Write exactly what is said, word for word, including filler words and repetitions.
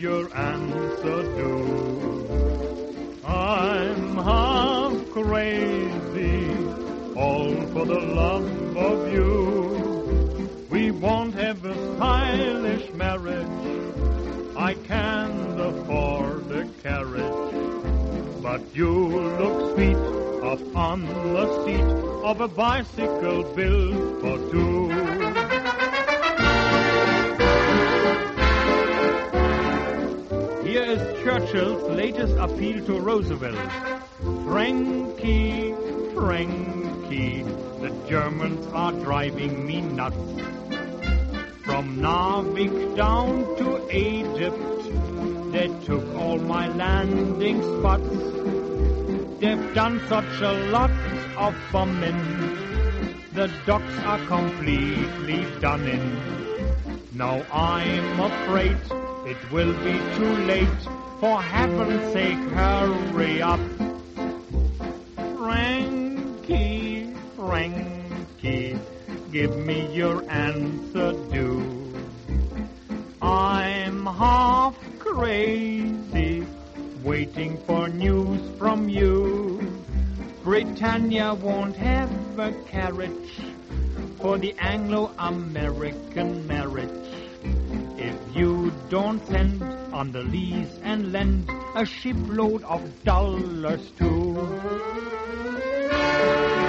your answer do. I'm half crazy, all for the love of you. We won't have a stylish marriage, I can't afford a carriage, but you look sweet up on the seat of a bicycle built for two. Here is Churchill's latest appeal to Roosevelt. Frankie, Frankie, the Germans are driving me nuts. From Narvik down to Egypt, they took all my landing spots. They've done such a lot of bombing, the docks are completely done in. Now I'm afraid it will be too late, for heaven's sake hurry up. Frankie, Frankie, give me your answer due. I'm half crazy, waiting for news from you. Britannia won't have a carriage for the Anglo-American marriage. If you don't send on the lease and lend a shipload of dollars too.